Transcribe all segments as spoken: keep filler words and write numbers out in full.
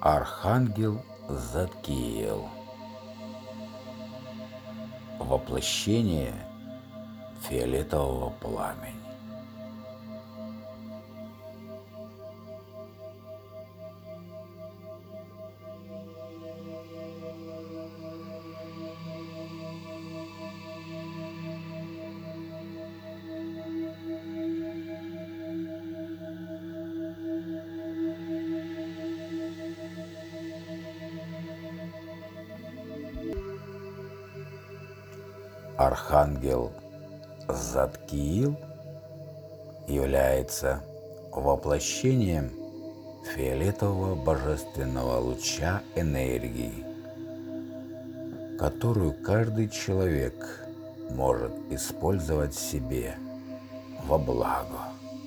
Архангел Задкиил. Воплощение фиолетового пламени. Архангел Задкиил является воплощением фиолетового божественного луча энергии, которую каждый человек может использовать себе во благо.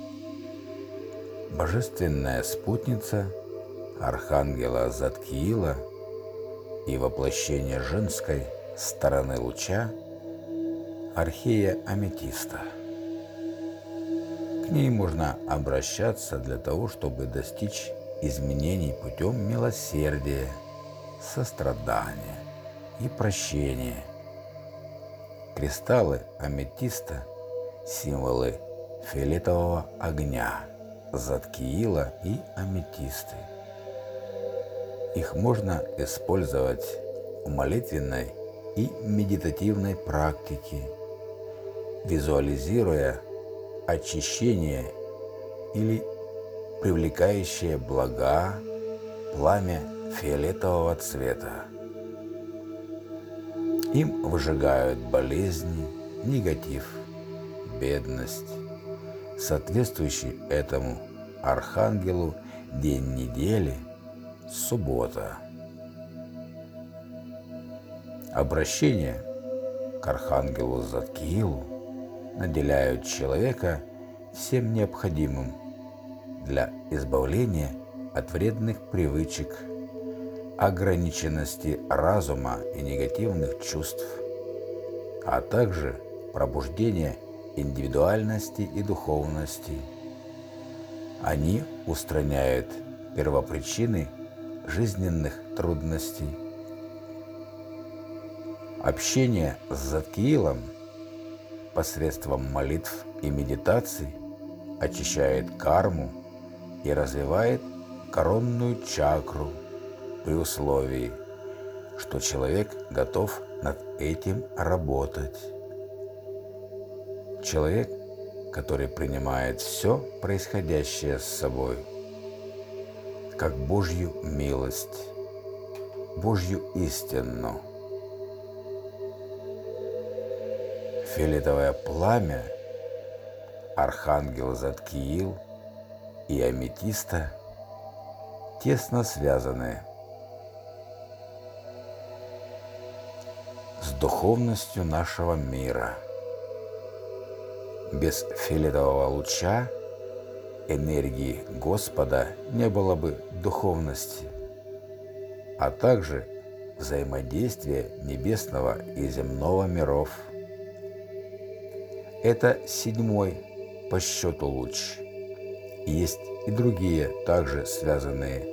Божественная спутница Архангела Задкиила и воплощение женской стороны луча Архея Аметиста. К ней можно обращаться для того, чтобы достичь изменений путем милосердия, сострадания и прощения. Кристаллы аметиста – символы фиолетового огня, Задкиила и аметисты. Их можно использовать в молитвенной и медитативной практике, визуализируя очищение или привлекающее блага пламя фиолетового цвета. Им выжигают болезни, негатив, бедность. Соответствующий этому архангелу день недели – суббота. Обращение к архангелу Задкиилу наделяют человека всем необходимым для избавления от вредных привычек, ограниченности разума и негативных чувств, а также пробуждения индивидуальности и духовности. Они устраняют первопричины жизненных трудностей. Общение с Задкиилом посредством молитв и медитаций очищает карму и развивает коронную чакру при условии, что человек готов над этим работать. Человек, который принимает все происходящее с собой как Божью милость, Божью истину. Фиолетовое пламя, архангел Задкиил и аметиста тесно связаны с духовностью нашего мира. Без фиолетового луча энергии Господа не было бы духовности, а также взаимодействия небесного и земного миров. Это седьмой по счету луч. Есть и другие, также связанные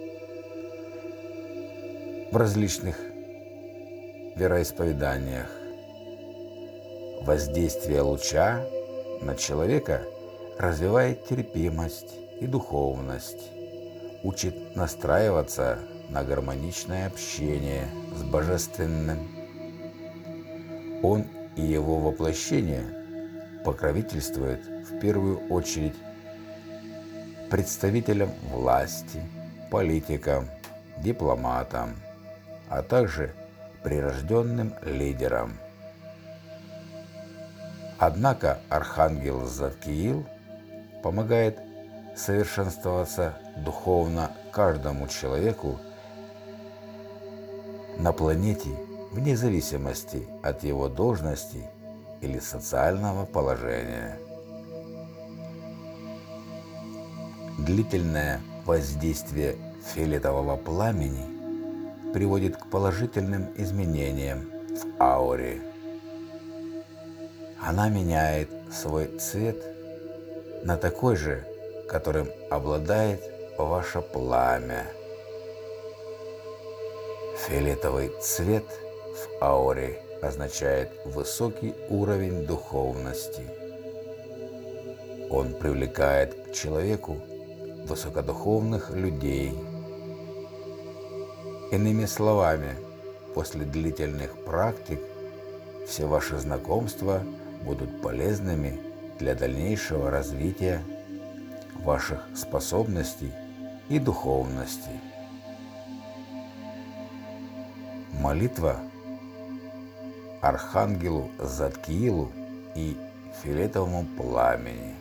в различных вероисповеданиях. Воздействие луча на человека развивает терпимость и духовность, учит настраиваться на гармоничное общение с Божественным. Он и его воплощение покровительствует в первую очередь представителям власти, политикам, дипломатам, а также прирожденным лидерам. Однако архангел Задкиил помогает совершенствоваться духовно каждому человеку на планете вне зависимости от его должности или социального положения. Длительное воздействие фиолетового пламени приводит к положительным изменениям в ауре. Она меняет свой цвет на такой же, которым обладает ваше пламя. Фиолетовый цвет в ауре означает высокий уровень духовности. Он привлекает к человеку высокодуховных людей. Иными словами, после длительных практик все ваши знакомства будут полезными для дальнейшего развития ваших способностей и духовности. Молитва Архангелу Задкиилу и фиолетовому пламени.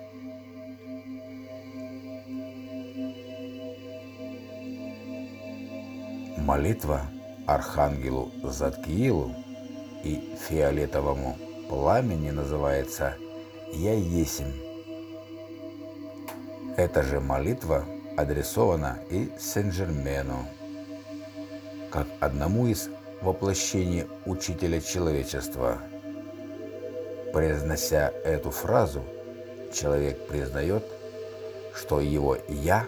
Молитва Архангелу Задкиилу и фиолетовому пламени называется «Я есмь». Эта же молитва адресована и Сен-Жермену, как одному из воплощений Учителя человечества. Произнося эту фразу, человек признает, что его «я»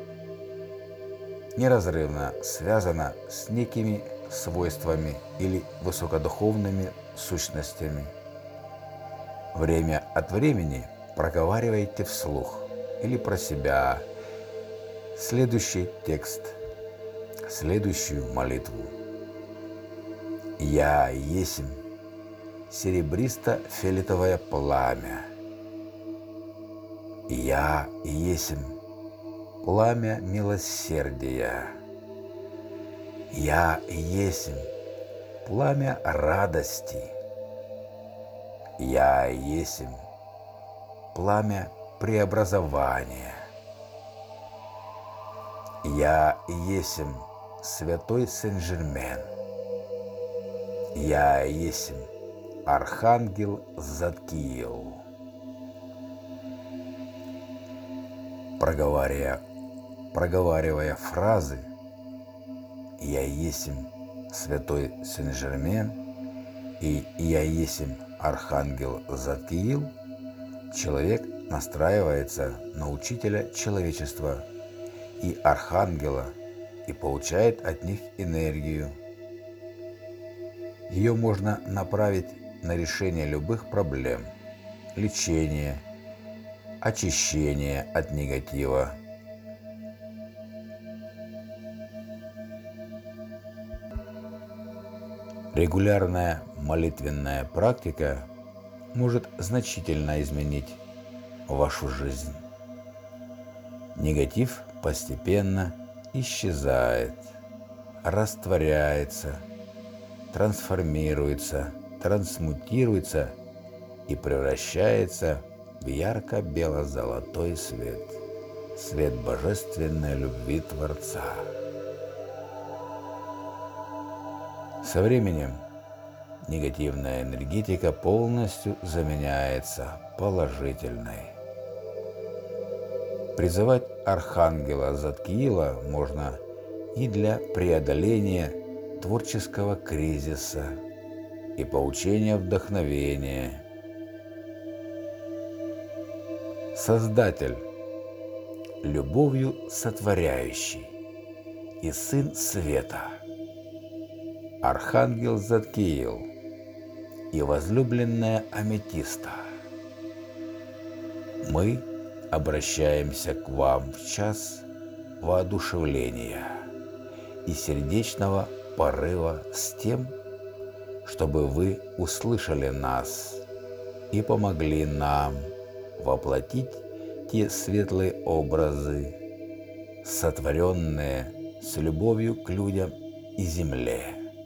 неразрывно связано с некими свойствами или высокодуховными сущностями. Время от времени проговаривайте вслух или про себя следующий текст, следующую молитву. «Я есмь серебристо-фиолетовое пламя. Я есмь пламя милосердия. Я есмь пламя радости. Я есмь пламя преобразования. Я есмь святой Сен-Жермен. Я есмь Архангел Задкиил». Проговаривая, проговаривая фразы «Я есмь святой Сен-Жермен» и «Я есмь Архангел Задкиил», человек настраивается на Учителя человечества и Архангела и получает от них энергию. Ее можно направить на решение любых проблем, лечение, очищение от негатива. Регулярная молитвенная практика может значительно изменить вашу жизнь. Негатив постепенно исчезает, растворяется, трансформируется, трансмутируется и превращается в ярко-бело-золотой свет, свет божественной любви Творца. Со временем негативная энергетика полностью заменяется положительной. Призывать Архангела Задкиила можно и для преодоления творческого кризиса и получения вдохновения. Создатель, любовью сотворяющий и Сын Света, Архангел Задкиил и возлюбленная Аметиста, мы обращаемся к вам в час воодушевления и сердечного порыва с тем, чтобы вы услышали нас и помогли нам воплотить те светлые образы, сотворенные с любовью к людям и земле.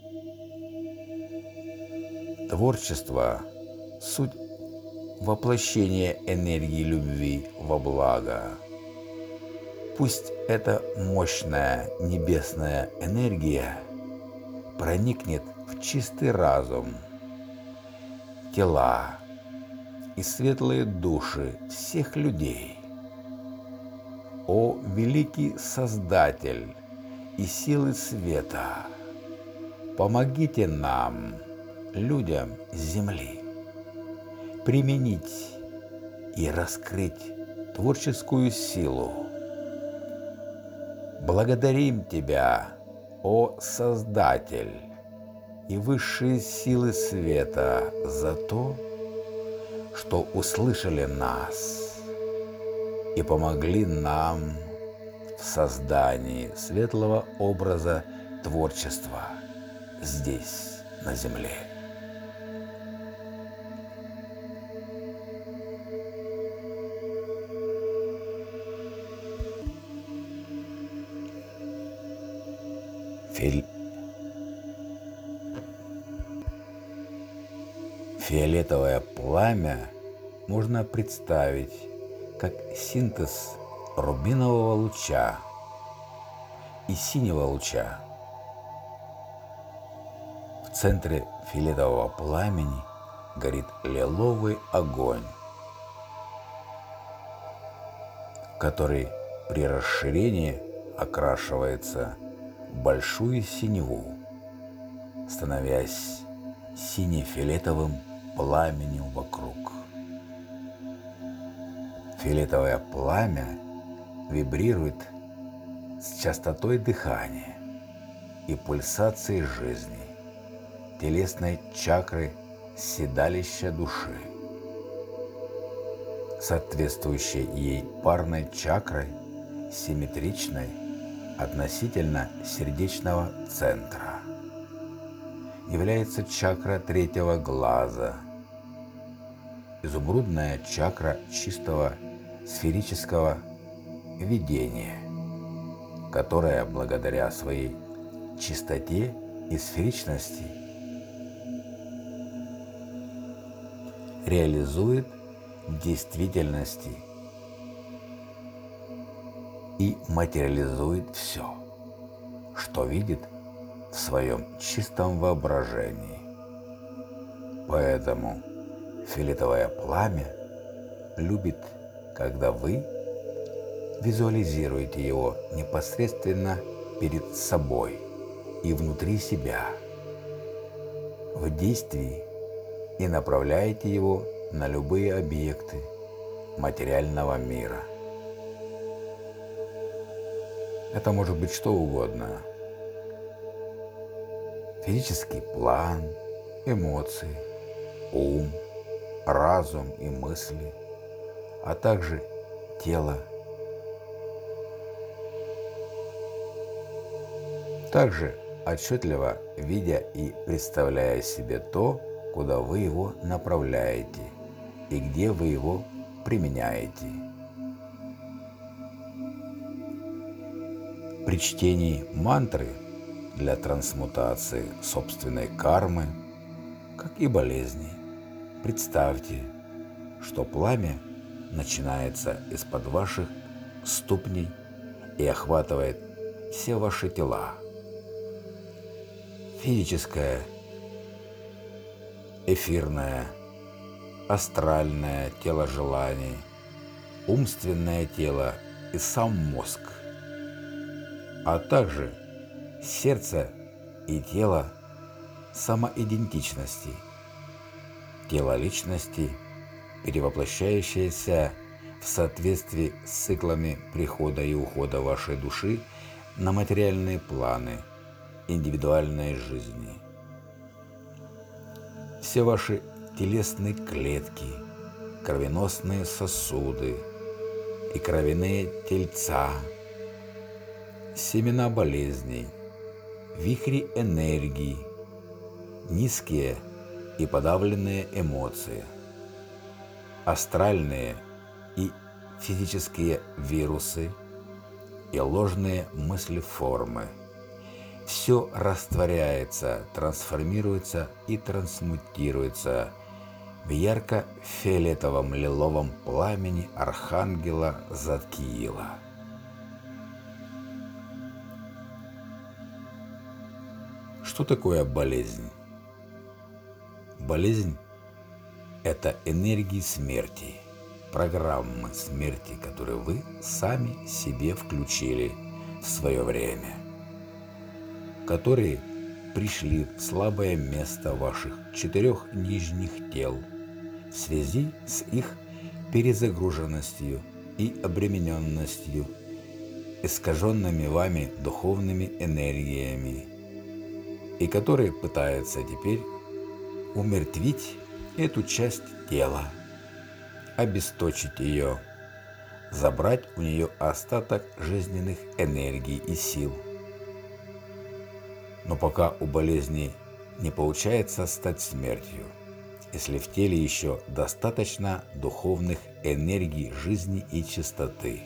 Творчество – суть воплощения энергии любви во благо. Пусть эта мощная небесная энергия проникнет в чистый разум, тела и светлые души всех людей. О великий Создатель и силы света, помогите нам, людям Земли, применить и раскрыть творческую силу. Благодарим Тебя, о Создатель и высшие силы света, за то, что услышали нас и помогли нам в создании светлого образа творчества здесь, на Земле. Фи... Фиолетовое пламя можно представить как синтез рубинового луча и синего луча. В центре фиолетового пламени горит лиловый огонь, который при расширении окрашивается в большую синеву, становясь сине-фиолетовым пламенем вокруг. Фиолетовое пламя вибрирует с частотой дыхания и пульсацией жизни, телесной чакры седалища души, соответствующей ей парной чакрой, симметричной относительно сердечного центра. Является чакра третьего глаза, изумрудная чакра чистого сферического видения, которая благодаря своей чистоте и сферичности реализует в действительности и материализует все, что видит в своем чистом воображении. Поэтому фиолетовое пламя любит, когда вы визуализируете его непосредственно перед собой и внутри себя в действии и направляете его на любые объекты материального мира. Это может быть что угодно. Физический план, эмоции, ум, разум и мысли, а также тело. Также отчетливо видя и представляя себе то, куда вы его направляете и где вы его применяете. При чтении мантры для трансмутации собственной кармы, как и болезни, представьте, что пламя начинается из-под ваших ступней и охватывает все ваши тела. Физическое, эфирное, астральное тело желаний, умственное тело и сам мозг, а также сердце и тело самоидентичности, тело личности, перевоплощающееся в соответствии с циклами прихода и ухода вашей души на материальные планы индивидуальной жизни. Все ваши телесные клетки, кровеносные сосуды и кровяные тельца, семена болезней, вихри энергии, низкие и подавленные эмоции, астральные и физические вирусы и ложные мысли-формы. Все растворяется, трансформируется и трансмутируется в ярко-фиолетовом лиловом пламени Архангела Задкиила. Что такое болезнь? Болезнь – это энергии смерти, программы смерти, которые вы сами себе включили в свое время, которые пришли в слабое место ваших четырех нижних тел в связи с их перезагруженностью и обремененностью искаженными вами духовными энергиями, и который пытается теперь умертвить эту часть тела, обесточить ее, забрать у нее остаток жизненных энергий и сил. Но пока у болезни не получается стать смертью, если в теле еще достаточно духовных энергий жизни и чистоты.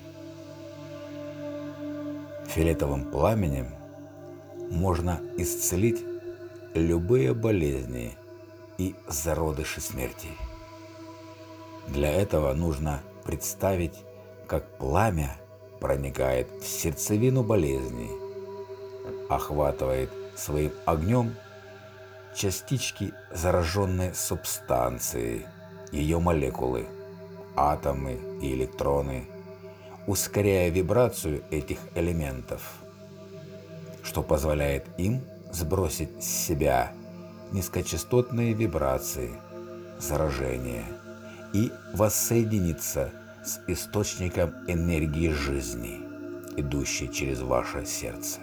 Фиолетовым пламенем можно исцелить любые болезни и зародыши смерти. Для этого нужно представить, как пламя проникает в сердцевину болезни, охватывает своим огнем частички зараженной субстанции, ее молекулы, атомы и электроны, ускоряя вибрацию этих элементов, что позволяет им сбросить с себя низкочастотные вибрации, заражения и воссоединиться с источником энергии жизни, идущей через ваше сердце.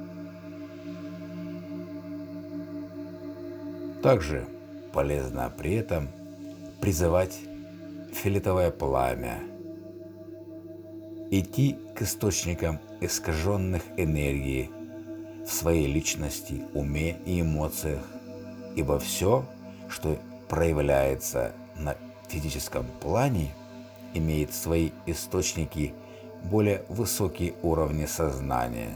Также полезно при этом призывать фиолетовое пламя, идти к источникам искаженных энергий в своей личности, уме и эмоциях, ибо все, что проявляется на физическом плане, имеет свои источники более высокие уровни сознания.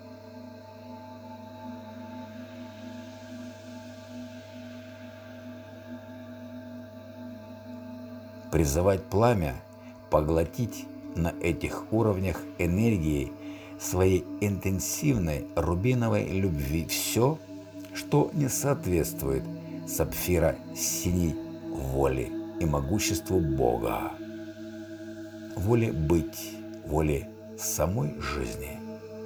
Призывать пламя поглотить на этих уровнях энергии своей интенсивной рубиновой любви все, что не соответствует сапфира-синей воле и могуществу Бога, воле быть, воле самой жизни.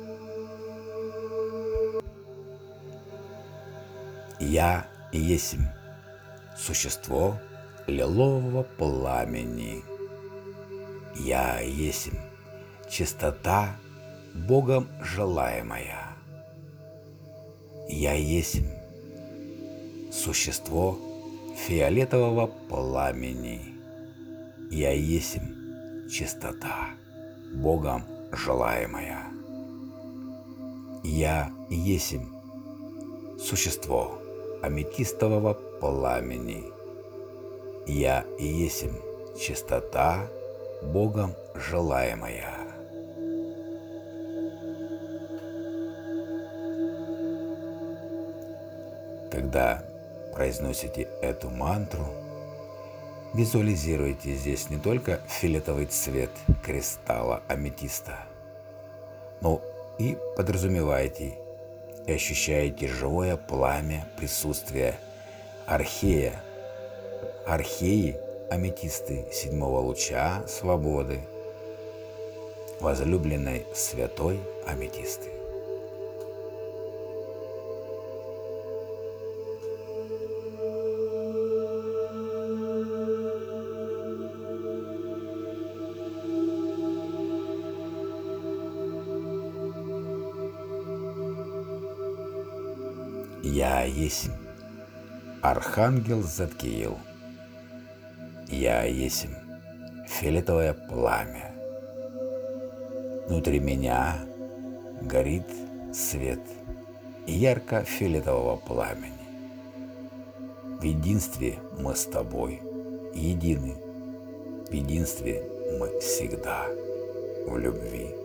Я и есмь существо лилового пламени. Я есмь чистота Богом желаемая. Я есмь существо фиолетового пламени. Я есмь чистота Богом желаемая. Я есмь существо аметистового пламени. Я есмь чистота Богом желаемая. Когда произносите эту мантру, визуализируйте здесь не только фиолетовый цвет кристалла аметиста, но и подразумевайте и ощущаете живое пламя присутствия архея, археи аметисты седьмого луча свободы, возлюбленной святой аметисты. Я есмь архангел Задкиил. Я есмь фиолетовое пламя. Внутри меня горит свет ярко-фиолетового пламени. В единстве мы с тобой едины. В единстве мы всегда в любви.